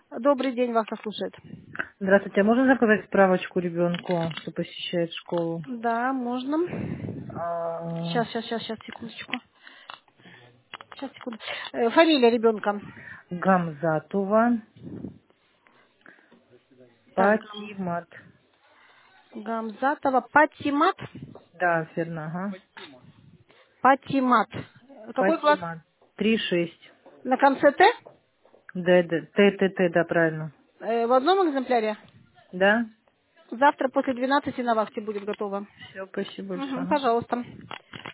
Добрый день, вас слушает. Здравствуйте, а можно заказать справочку ребенку, что посещает школу? Да, можно. А, Сейчас, секундочку. Сейчас, секунду. Фамилия ребенка. Гамзатова Так, Патимат. Гамзатова. Патимат. Да, верно, ага. Патимат. Какой класс? Патимат. 3-6. На конце Т? Т, да, правильно. В одном экземпляре? Да? Завтра после 12 на вахте будет готово. Все, спасибо большое. Мгм, Ага. пожалуйста.